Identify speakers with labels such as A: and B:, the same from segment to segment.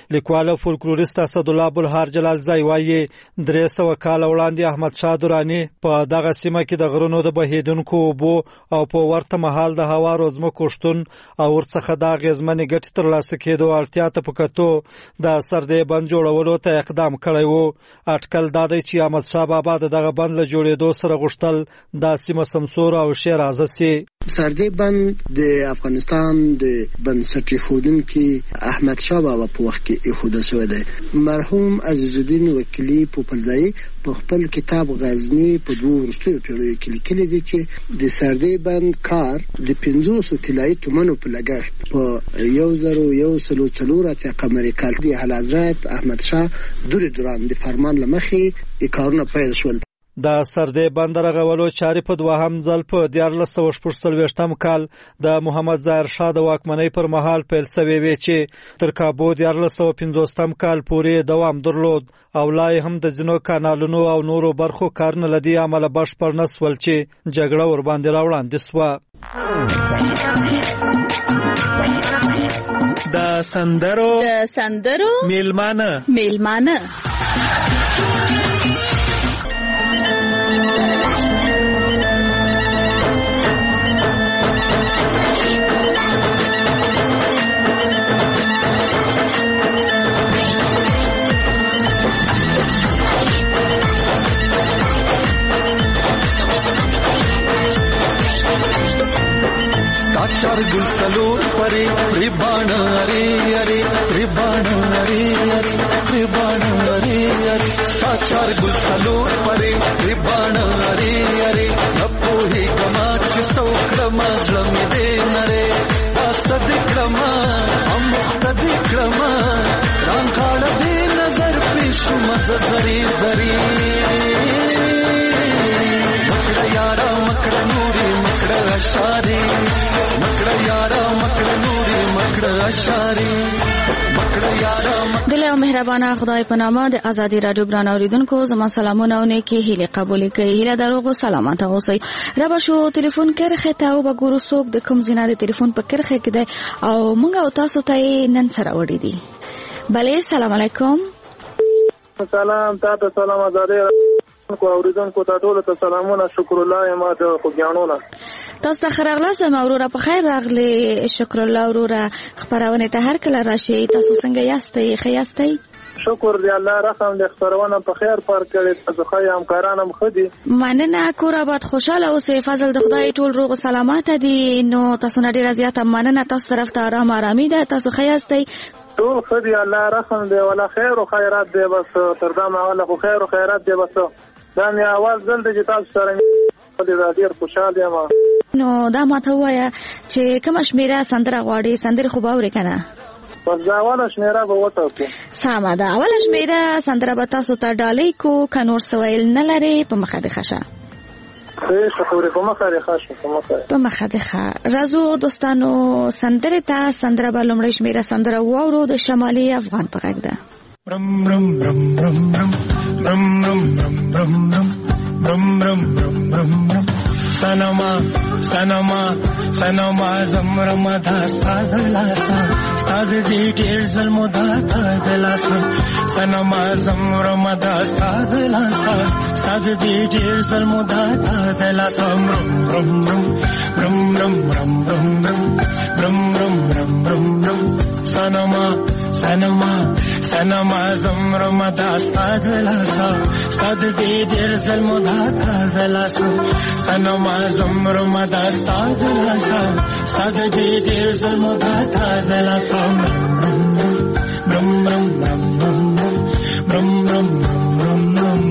A: لیکوال او فولکلوریست اسدالله ابوالهار جلالزی وایي 300 کال وړاندې احمد شاه درانی په دغه سیمه کې د غرونو د بهیدونکو اوبو او په ورته مهال د هوارو ځمکو شتون او ورڅخه د اغیزمنې ګټې ترلاسه کېدو اړتیا ته په کتو د سردې بند جوړولو ته اقدام کړی و. اټکل دا دی چې احمد شاه بابا دغه بند له جوړېدو سره غوښتل د سیمه سمسور او شیرازه سي.
B: سردې بند د افغانستان د بنسټ ایښودونکي احمد شاه بابا په وخت کې ایښودل شوی دی. مرحوم عزیز الدین وکیلي پوپلزايي په خپل کتاب غزنی په 2 وروستیو پیړیو کې لیکلي دي چې د سردې بند کار د 500 طلایي تومنو په لګښت په 1104 قمري کال د اعلیحضرت احمد شاه دوران د فرمان له مخې کارونه پیل شول.
A: د سردې بند رغولو چارې په دوهم ځل په 1446 کال د محمد ظاهر شاه د واکمنۍ پر مهال پیل شوې وې چې تر کابو 1450 کال پورې دوام درلود او لا هم د ځینو کانالونو او نورو برخو کارونه لدی عمله بشپړ نه سول چې جګړه ور باندې راوړاندې سوه.
C: د سندرو میلمانه
D: चार गुल सलोर परे रिबाण अरे अरे रिबाण अरे अरे रिबाण अरे अरे चार गुल सलोर परे रिबाण अरे अरे नपो ही कमाच सौख्रमा जमी दे नरे असद क्रमा अमुख्तद क्रमा रांखाड़ दे नजर पेश मज जरी जरी मकड़ यारा मकड़ नूरी मकड़ अशारी
E: دل او مهربانه خدای په نامه د ازادي رادیو ګران اوریدونکو زما سلامونه او نیکی هیله قبول کړئ. هیله دروغ سلامات اوسئ. رب شو ټلیفون کرخه ته او وګورو څوک د کوم ځای د ټلیفون په کرخه کې دی او موږ او تاسو ته نن سره وړي دي. بله سلام علیکم.
F: سلام تاسو سلام ازادي کو اوریدونکو ته ټول ته سلامونه. شکر الله ما د خوګیانونه
E: تاسو ته خراغلاس مورورا په خیر راغلی. شکر الله اورورا خبرونه ته هر کله راشي. تاسو څنګه یاستئ؟ خیاستئ؟
F: شکر دی الله رحم دې خبرونه په خیر پر کړی. تاسو خو همکارانم خدي
E: مننه. کور آباد خوشاله اوسئ. فضل د خدای ټول روغ سلامات دي. نو تاسو نه ډیر زیات مننه. تاسو طرف ته آرامي ده. تاسو خیاستئ؟
F: ټول خدي الله رحم دی ولا خیر او خیرات دی. بس تر دا ماوله خو خیر او خیرات دی. بس دا مې आवाज دلته چې تاسو سره د ډیر خوشاله یم.
E: نو دا ماته وایا چې کوم شمیره سندره غواړي؟ سندره خو باورې کنه.
F: بس دا اوله شمیره به وته
E: سمه ده. اوله شمیره سندره به تاسو ته ډالۍ کو کنور سویل نه لري په مخه د خشه.
F: شکر په مخه د خشه په
E: مخه د خشه. رازو دوستانو سندره ته سندره به لومړی شمیره سندره واورو د شمالي افغان په غږ ده.
C: برم برم برم برم برم برم برم برم برم برم برم برم برم برم سنما سنما سنما زمرم داستا دلاسا ستاد دی ډیر ظلم داتا دلاسا سنما زمرم داستا دلاسا ستاد دی ډیر ظلم داتا دلاسا برم برم برم برم برم برم برم برم برم برم برم سنما سنما سنما زمرم داستا دلاسا ستاد دی ډیر ظلم داتا دلاسا سنما زمرم داستا دلاسا ستاد دی ډیر ظلم داتا دلاسا برم برم برم برم برم برم برم برم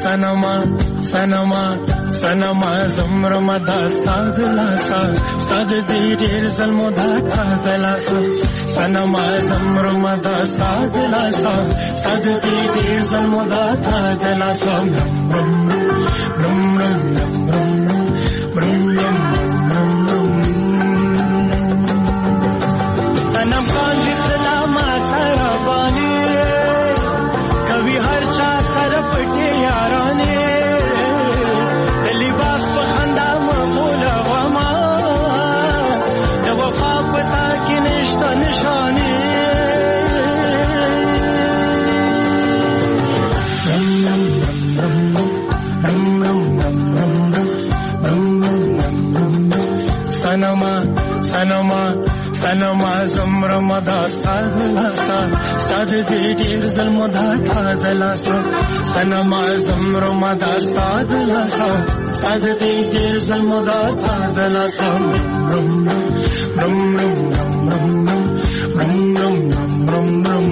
C: سنما سنما سنما زمرم داستا دلاسا ستاد دی ډیر زلمو داتا دلاسا سنما زمرم داستا دلاسا ستاد دی ډیر زلمو داتا دلاسا برم برم برم برم تنم باندې سلام سره باندې کوي هر چا سره پټي یارانه لباس په خندا مولا وما د وفا پتا کې نشته نشانه سنما سنما سنما زمرم داستا دلاسا ستاد دی ډیر زلمو داتا دلاسا سنما زمرم داستا دلاسا ستاد دی ډیر زلمو داتا دلاسا برم برم برم برم برم برم برم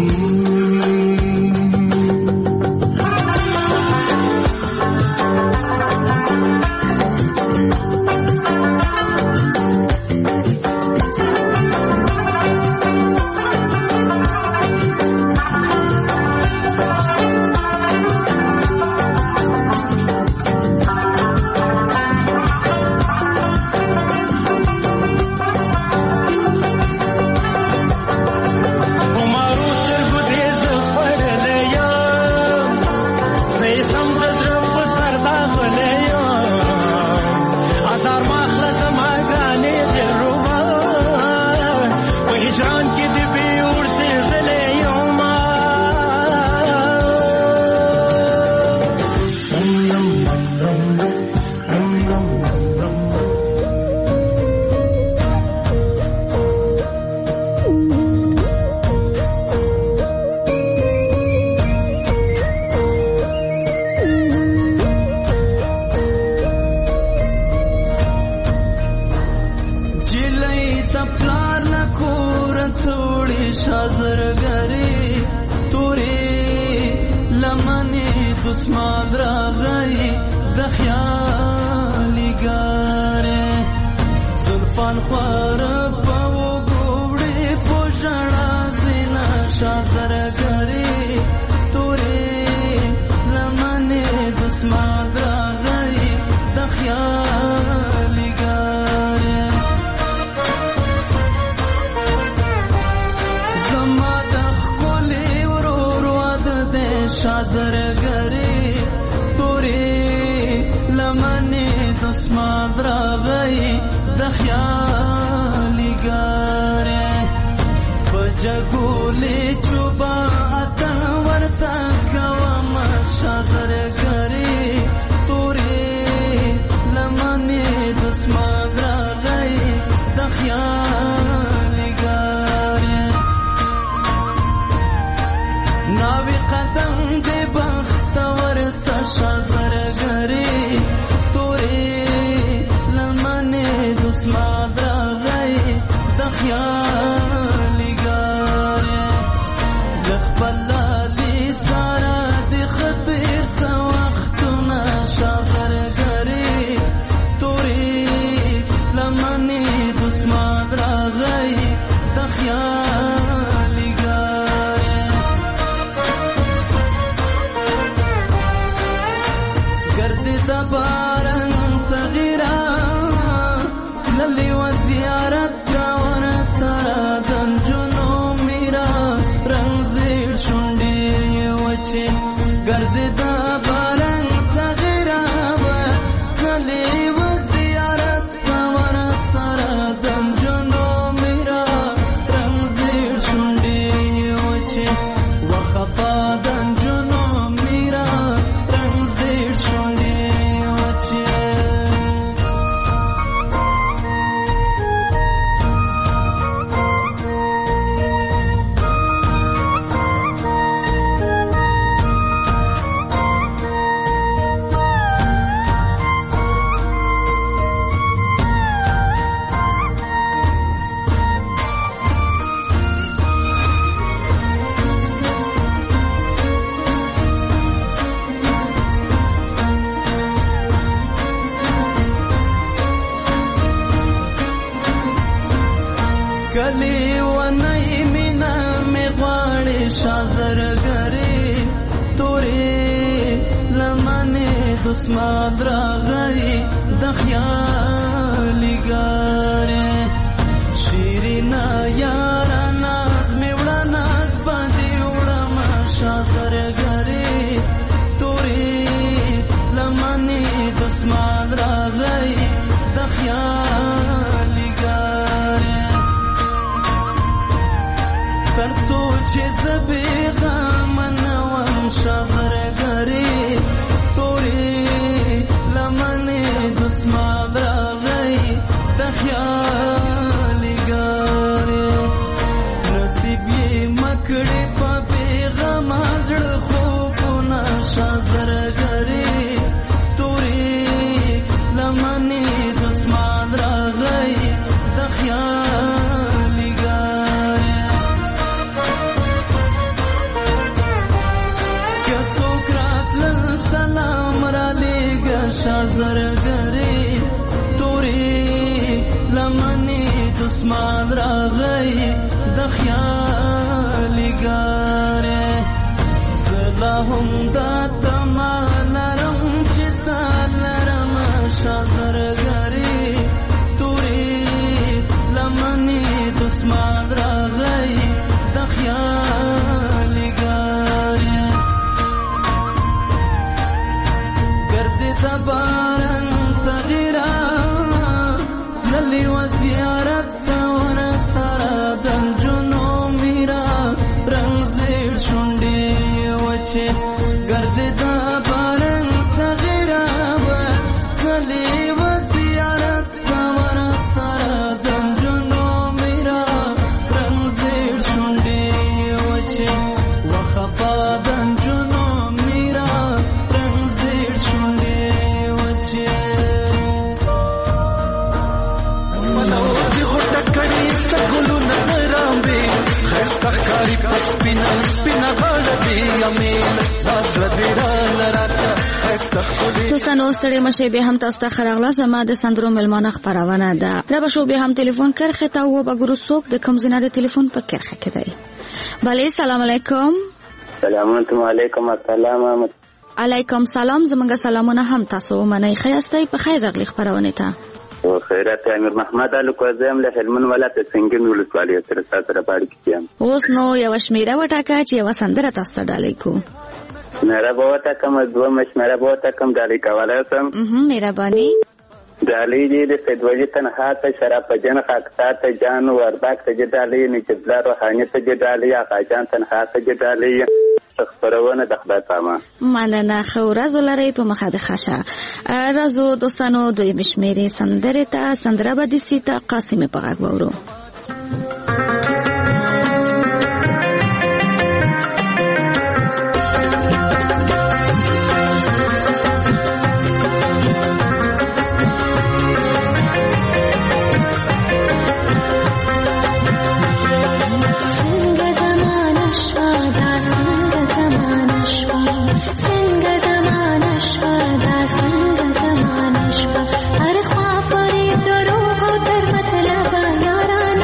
G: شازرگری توری لمن دسمال راغی دخیالی گاره شیرینا یارا ناز میوڑا ناز باندی وڑا ما شازرگری توری لمن دسمال راغی دخیالی گاره ترڅو چې زبېغه منوم شازرګري تورې لمنې دسمال راغی د خیالي ګارې نصیب یې مکړې په بېغمه زړه خوبونه شازرګري تورې لمنې دسمال راغی د خیالي ګارې سلام را لیگا شازرگری توری لمنی دسمال را غی دخیالی گاره زلاهم دا تمال رم چیزال رم شازرگری توری لمنی دسمال را غی دخیالی گاره تبارن تغیرا للی و زیارت تاور سارا دل جنو میرا رنگ زیر شنڈی وچه گرز تبارن تغیرا للی و زیارت تاور سارا دل جنو میرا رنگ زیر شنڈی وچه وخفا دل جنو میرا رنگ زیر شنڈی سګلو نرامبي خستخاري پسپینا سپینا غړدي امین واسره دې را لراته خستخولي
E: دوستانو ستړي مشه به هم تاسو ته خراغله زما د سندرو ملمانه خبرونه ده را به شو به هم ټلیفون کرخه تا و بګرو څوک د کوم زنه د ټلیفون په کرخه کې دی بله سلام علیکم
H: علیکم السلام
E: علیکم سلام زمونږ سلامونه هم تاسو منئ خیاستئ په خیر راغلی خبرونه ته
H: او خیرات امیر محمد علي کوزم له هلمند ولایت څنګه ولسوالۍ تر سره باندې کیم
E: اوس نو یو شمیره وټاکه چې یو سندره تاسو ته ډالۍ کو
H: مېرا بوته کوم دوه مشمره بوته کوم ډالۍ کولای سم
E: مهرباني
H: ډالۍ دې د سیدوجي تنها ته شراب جن خاکتا ته جان ورباک ته ډالۍ نه چبلا روحاني ته ډالۍ آقا جان تنها ته ډالۍ خبرونه د خدای پامه
E: مننه خو راز لري په مخه د خشه رازو دوستانو دوی مشمیري سندره ته سندره به د سیتا قاسم په غږ وورو
I: हर ख्वाब और दरोग दर मतलब याराना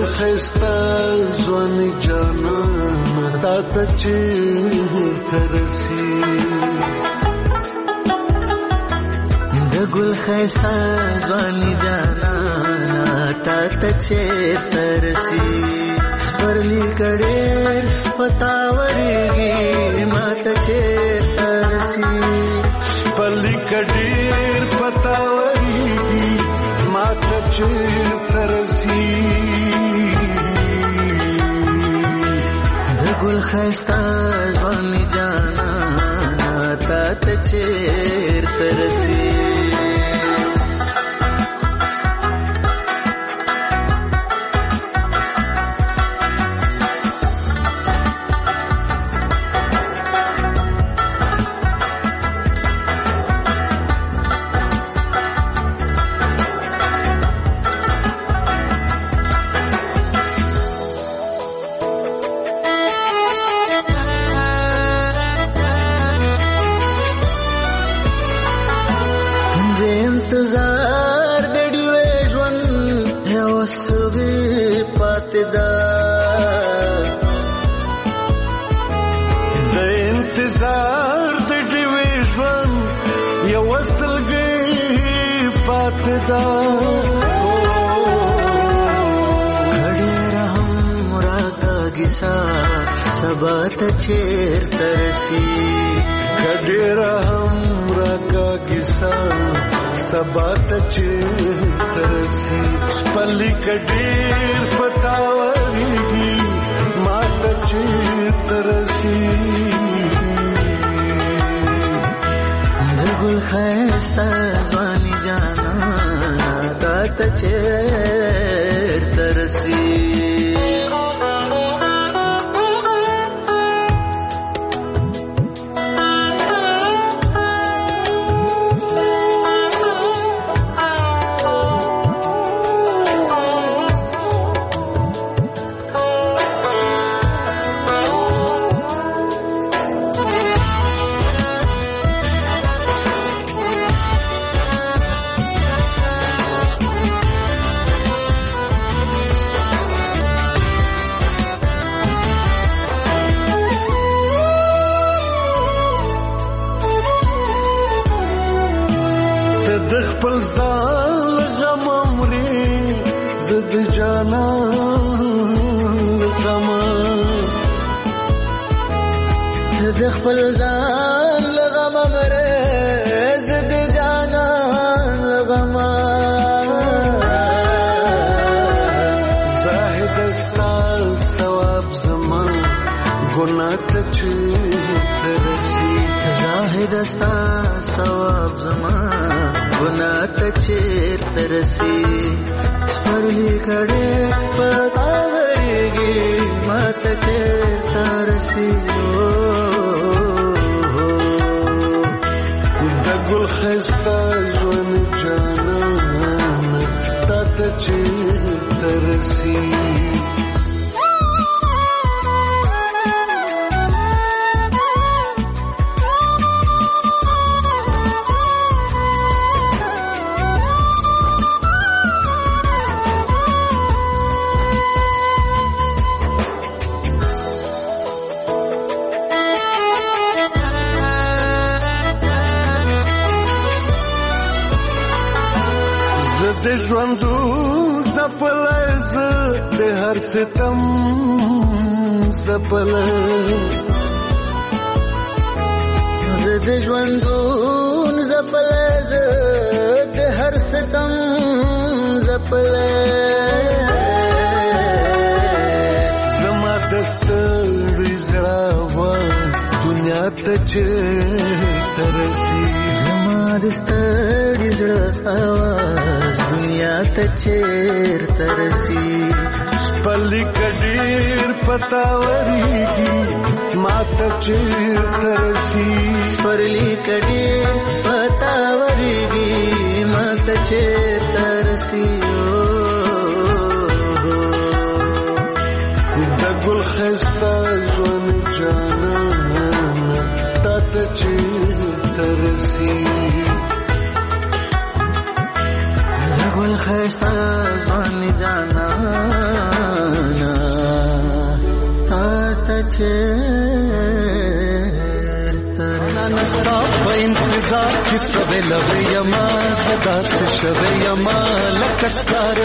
G: خستا ځواني جانان تا ته چیرته رسي
I: د ګل خستا ځواني جانان تا ته چیرته رسي پرلی کډېر پتاورېږي ما ته چیرته رسي
G: پرلی کډېر پتاورېږي ما ته چیرته رسي
I: د ګل ښایسته ځواني جانانه تا ته چیرته رسي انتظار د ډیوې ژوند یو سوي پاتې ده
G: د انتظار د ډیوې ژوند یو سوي پاتې ده
I: کډېره هم راکاږي سبا ته چیرته رسي
G: کډېره هم راکاږي سبا ته چیرته رسي پلي کډېر پتاورېږي ما ته چیرته رسي
I: د ګل ښایسته ځواني جانانه تا ته چیرته رسي
G: د خپل ځان غم مري زد جانان غم
I: د خپل ځان غم مري زد جانان غم
G: زاهد ستا ثواب زمان ګناه ته چیرته رسي
I: زاهد ستا ثواب زمان ګناه ته چیرته رسي سپرلي کډې پتاورېږي ما ته چیرته رسي
G: د ګل ښایسته ژوند جانانه تا ته چیرته رسي د ژوندو زپلی زه د هر ستم زپلی
I: زه د ژوندون زپلی زه د هر ستم زپلی
G: زما د ستړي زړه آواز دنیا ته چیرته رسي
I: زما د ستړي زړه آواز دنیا ته چیرته رسي
G: پلي کډېر پتاورېږي ما ته چیرته رسي
I: پرلی کډېر پتاورېږي ما ته چیرته رسي
G: د ګل ښایسته ژوند جانانه تا ته چیرته رسي
I: د ګل ښایسته ځواني جانانه
D: نستا په انتظار کې سوي لوي یما صدا سے شوي یما لکسکار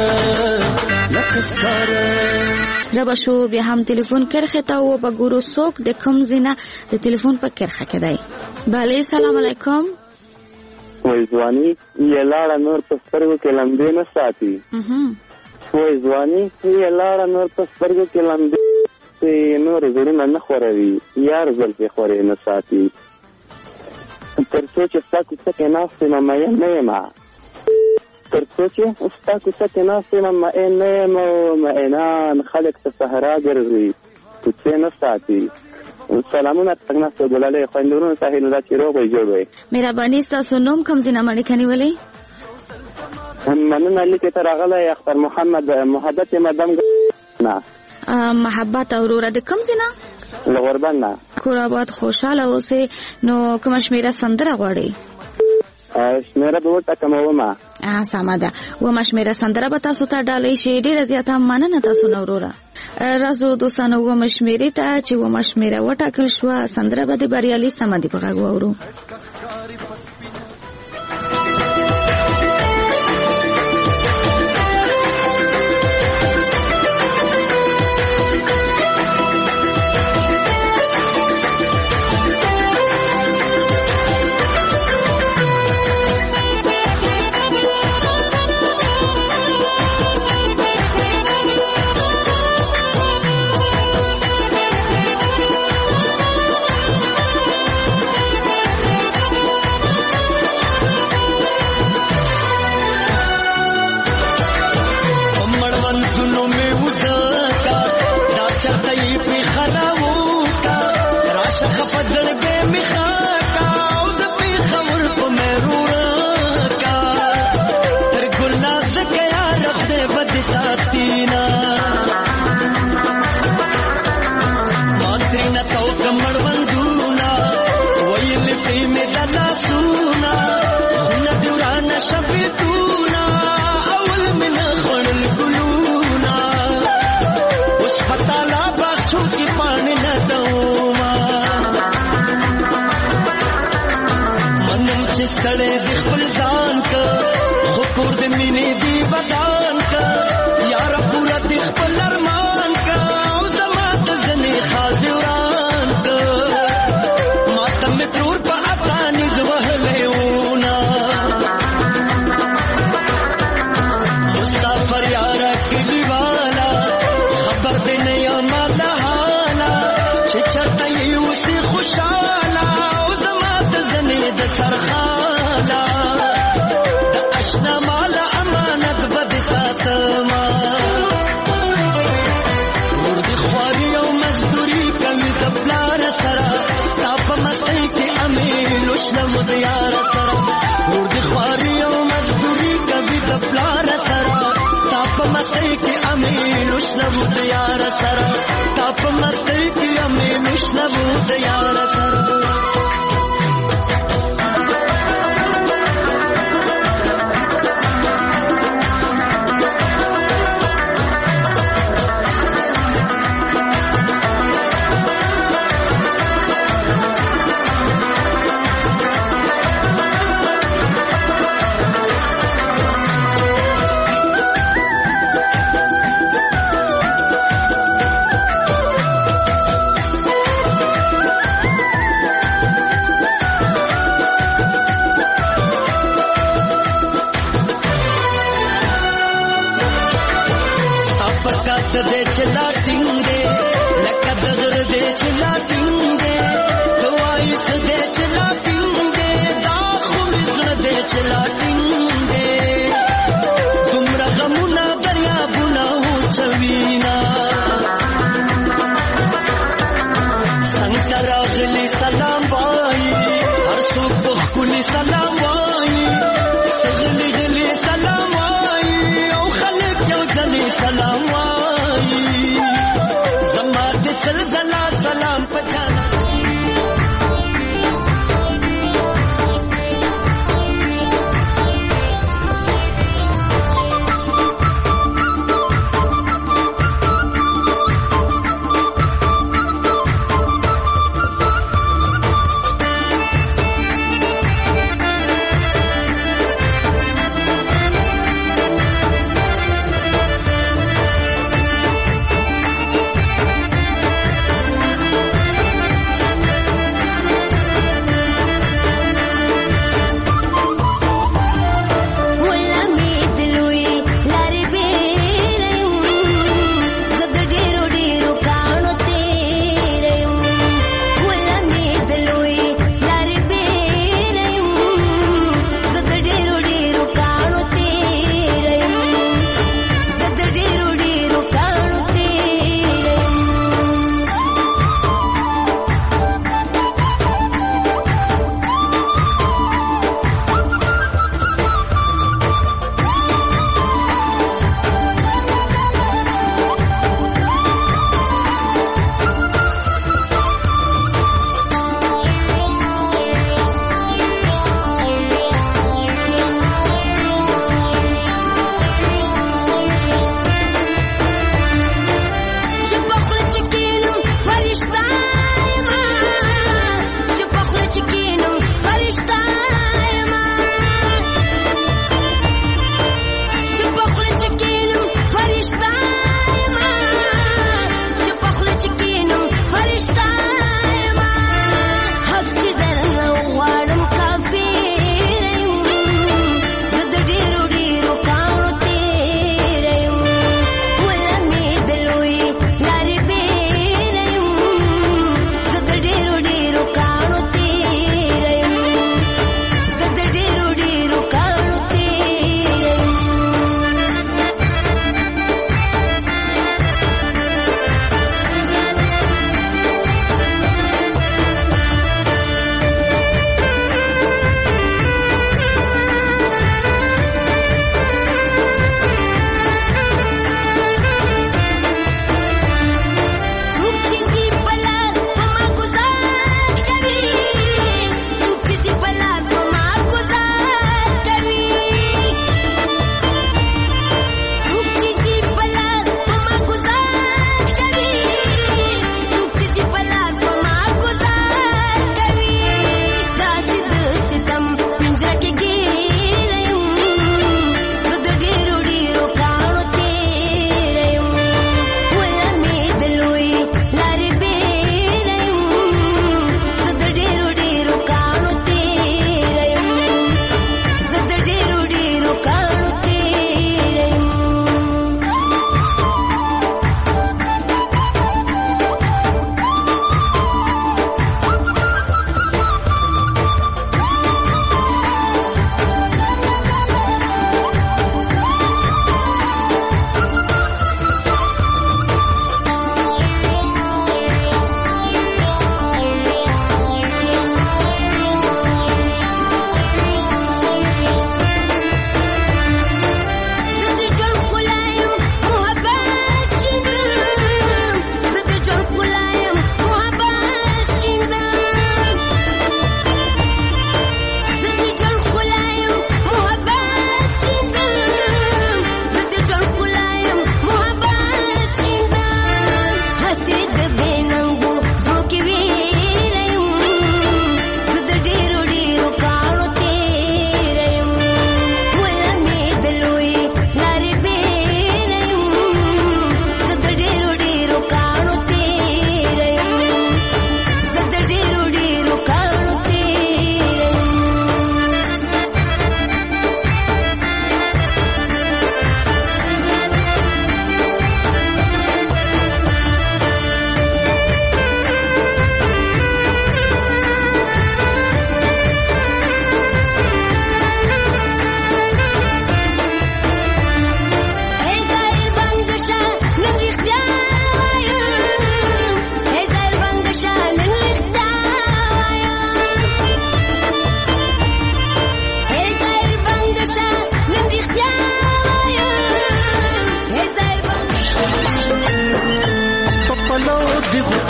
E: ربا شو بیا هم تلیفون کرخه تا و بګورو څوک د کوم زینه د تلیفون په کرخه کې دی. بله سلام علیکم.
H: وای ځواني یې لاړه نور په سترګو کې لمبې نه ساتي. وای ځواني یې لاړه نور په سترګو کې لمبې نور زړونه نه خوروي یار زلفې خورې نه ساتي. تر څو چې ستا کوڅه کې ناست یم مین نه یم تر څو چې ستا کوڅه کې ناست یم مین نه یم مینان خلک په صحرا ګرځي کوڅې نه ساتي. سلامونه تاسو ګلالې خوندورونه ساحل دا چې روغ جوړ وي.
E: مهرباني تاسو نوم کوم ځای نه مړ کني ولې
H: مننه لیکه تر غله اختر محمد محبت مدام نه
E: محبت اورور د کوم ځای نه
H: لغوربان نه
E: کور آباد خوشاله اوسه نو کوم شمیره سندره غواړي
H: شمیره به ورته کومه
E: سمه ده و مشمیره سندره به تاسو ته ډالۍ شي ډیره زیاته مننه تاسو نورورا رازو دوستانو و مشمیره ته چې و مشمیره وټاکل شو سندره به د بریالي سمدي په غږ وورو.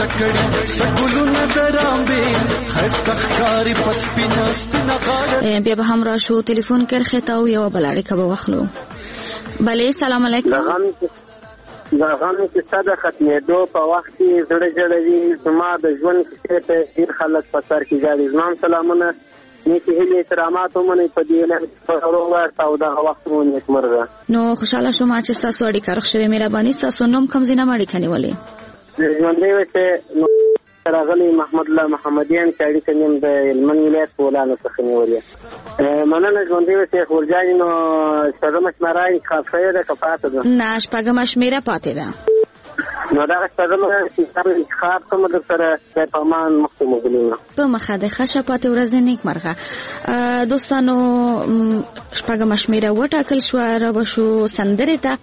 D: تکړه سګلو نظرامبه خستخکاری پسپینا سپینا غاړه
E: بیا به هم راشو ټلیفون کې خطاو یو بلاړی کبه وخلو. بله سلام علیکم.
H: دا غم چې صدا ختمېدو په وخت کې زړه جوړوي زما د ژوند کیسې ته ډېر خلک په سر کې ګاډي. زما سلامونه نیکې هیلې احترامات ومنئ په دې لاره په ورو او دغه وخت مو نیکمرغه.
E: نو خوشحاله شوم چې ستاسو اړیکه رخ شوې. مهرباني ستاسو نوم کوم ځای نه اړیکه نیولې؟
H: ژوندی وسه راغلی محمد الله محمدیان چې اړیکه نیم د هلمند ولایت په ولانو څخه نیولې. مننه ژوندی وسه خورجاني. نو شپږمه شمېره انتخاب شوې ده که پاتې ده؟
E: نه شپږمه شمېره پاتې ده.
H: نو دغه شپږمه انتخاب کومه در سره په امان مخکې موږلینه
E: په مخه د ښه شپاتې ورځې نیکمرغه. دوستانو شپږمه شمېره وټاکل شوه. را به شو سندرې ته.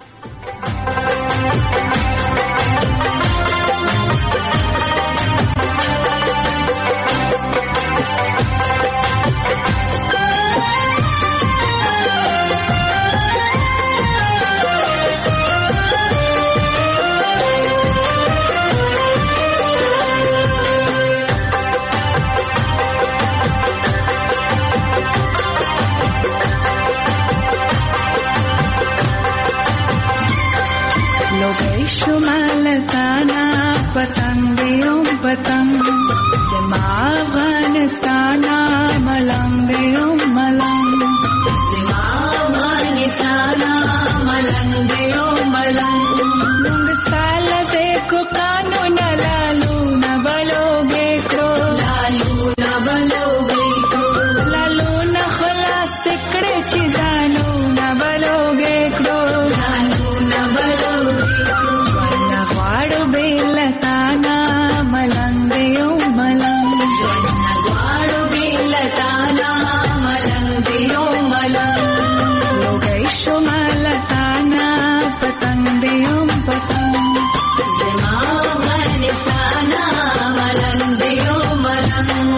J: شمالتانا پتنگ یوم پتنگ زما افغانستانا ملنگ یوم ملنگ زما افغانستانا ملنگ یوم ملنگ نونگ سال سے کو قانون لالو نبلوگے کرو لالو نبلوگے کرو لالو نخلاص سکڑے چیزانو نبلوگے کرو لالو نبلوگے غواړو بیلتانا ملنګ یو ملنګ غواړو بیلتانا ملنګ یو ملنګ لوګي شمالتانا پتنګ یو پتنګ زما افغانستانا ملنګ یو ملنګ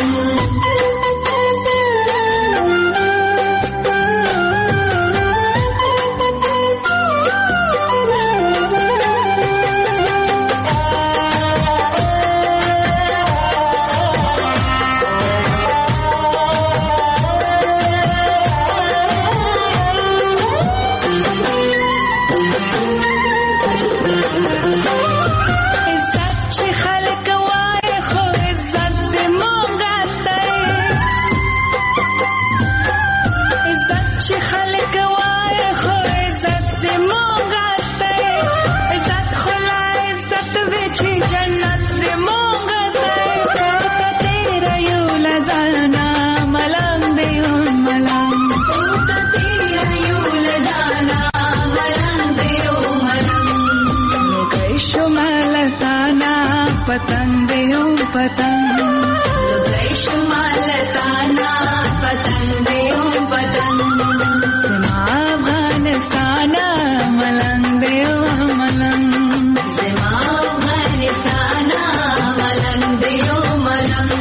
J: पतंग यो पतंग लुगाई शुमालताना पतंग यो पतंग زما افغانستانا ملنګ یو ملنګ زما افغانستانا ملنګ یو ملنګ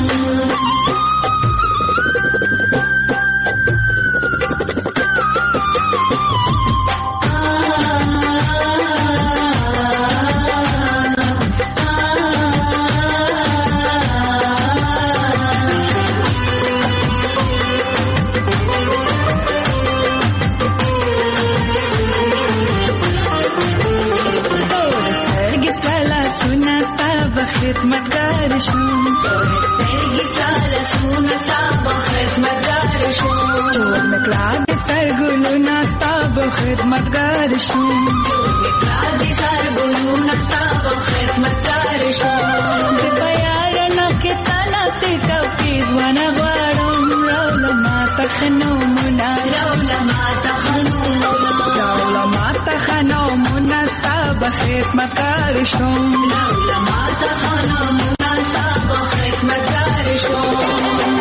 J: خدمتگار شوم سترګې ساله سونه ستا به خدمتگار شوم جوړ مې کړه د سترګلونه ستا به خدمتگار شوم جوړ مې کړه د سترګلونه ستا به خدمتگار شوم د په یارانه کې تاله ته ټوکې ځوانه غواړم راوله ماته ښه نومونه راوله ماته ښه نومونه راوله ماته ښه نومونه ستا به خدمتگار شوم راوله ماته ښه نومونه ستا به خدمتگار شوم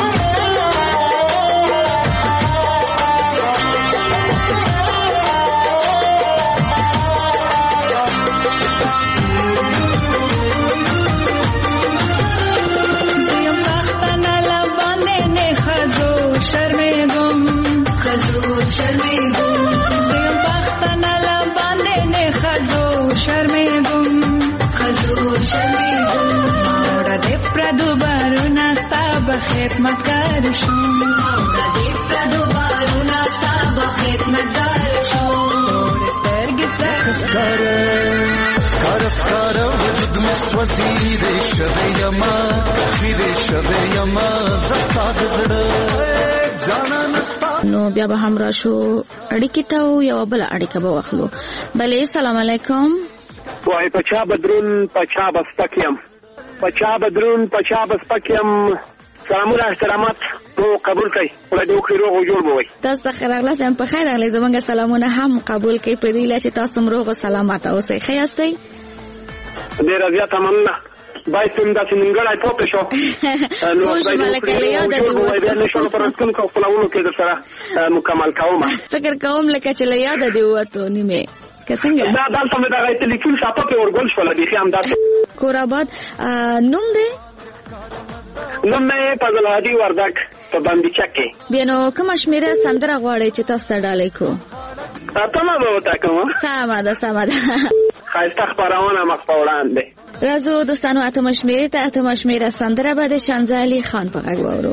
J: شرمېږم خزو شرمېږم خدمتگار شم دادی پردو بارونا سابا خدمتگار شم دورسترگی
D: سکار وجود می سوزی ریشه یما خیره یما زستا زړه جانا نستا.
E: نو بیا به هم راشو اړیکې ته یو بل اړیکه به واخلو. بلې سلام علیکم.
K: وای پچا بدرون پچا بسپکیم پچا بدرون پچا بسپکیم. سلامونه احترامات نو قبول کړئ ولې د وکړو روغ جوړ بوي.
E: تاسو ته خیر راغلاست. هم په خیر راغلی. زمونږ سلامونه هم قبول کړئ په دې لاره چې تاسو روغ او سلامت اوسئ. ښه یاستئ؟
K: ډېره زیاته مننه. باید څنګه چې ننګړای پوه شو
E: نو باید ملکه له یاده دی
K: وته نو شو پر کوم کو خپلونو کې در سره مکمل کوم.
E: فکر کوم لکه چې له یاده دی وته نیمه څنګه
K: دا دلته مې دا ټلیفون شاپه کې ورګول شو لدی خام دا
E: کوراباد نوم دی
K: نوم مې فضل هادي وردک په باندې چکه.
E: بیا نو کوم شمیره سندره غواړي چې تاسو ته ډالۍ کو؟
K: تاسو ما به وتا کوم.
E: سمه ده
K: خاصه خبرونه مخ وړاندې
E: راځو دوستانو. اتم شمیره سندره به د شانزه علي خان په غږ واورو.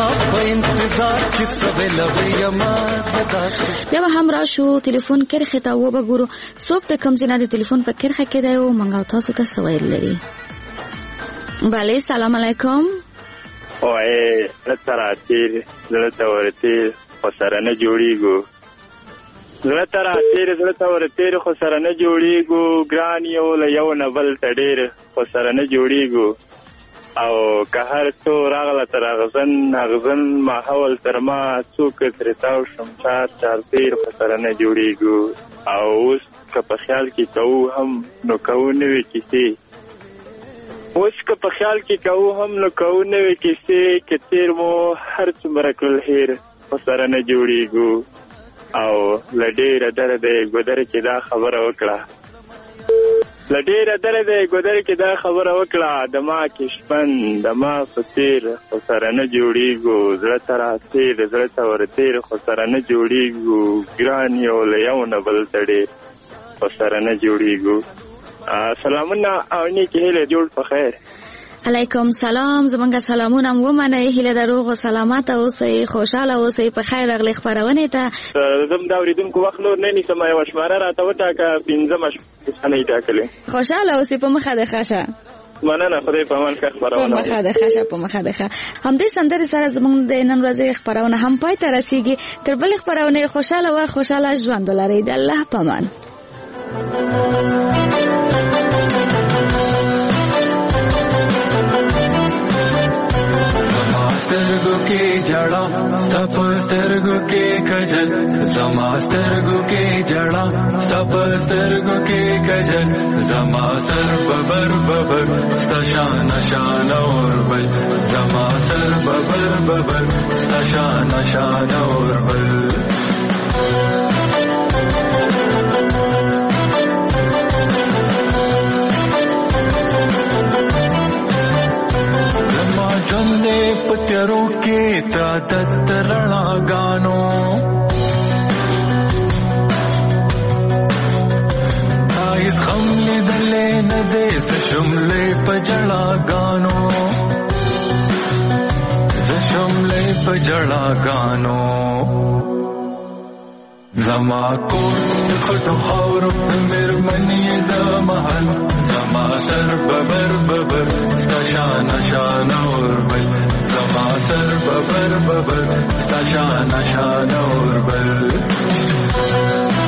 D: په انتظار کې سویل ویما زدا
E: بیا هم راشو ټلیفون کرخه ته وګورو څوک د کم زینه د ټلیفون په کرخه کې دی او منګو تاسو ته سوال لري. بله سلام علیکم.
L: اوه لتراتیر زړه ورته خو سره نه جوړیږو زړه ورته خو سره نه جوړیږو ګران یو له یو نه بل ته ډېر خو سره نه جوړیږو او که هر څو راغله تر اغزن ماحول تر ما څوک ترې تاو شم چار تیر خو سره نه جوړیږو او اوس که په خیال کې کوو هم نو کوو نوې کیسې که تیر مو هر څومره کړل هیر خو سره نه جوړیږو او له ډېره درده ګودر کې دا خبره وکړه د ما کشمن د ما په تیر خو سره نه جوړیږو زړه ته راتیر زړه ته ورتیر خو سره نه جوړیږو ګران یو له یو نه بل ته ډېر خو سره نه جوړیږو. سلامونه او نیکې هیلې جوړ په خیر.
E: علیکم سلام. زمونږ سلامونه ومنئ. هیله د روغ او سلامت اوسئ خوشاله اوسئ په خیر راغلی خپرونې ته.
L: زم د اورېدونکو وخت نور نه نیسم یوه شماره راته وټاکه 15 شپه نه یې ټاکلې.
E: خوشاله اوسئ په مخه د ښه شه.
L: مننه خدای په امان ښه خپرونه
E: په مخه د ښه شه په مخه د ښه. همدې سندرې سره زمونږ د نن ورځې خپرونه هم پای ته رسیږي. تر بلې خپرونې خوشاله و خوشاله ژوند ولرئ. د الله په امان.
C: سترګو کې جړا ستپ سترګو کې کجل زما سترګو کې جړا ستپ سترګو کې کجل زما سر ببر ستا شان اور بل زما سر ببر ستا شان اور بل جندے پتیروں کے تعدد رڼا گانو تائز خملی دلے ندے زشملے پجڑا گانو زما کور خټو خاورو مېرمنې د محل زما سر ببر ستا شان اور بل زما سر ببر ستا شان اور بل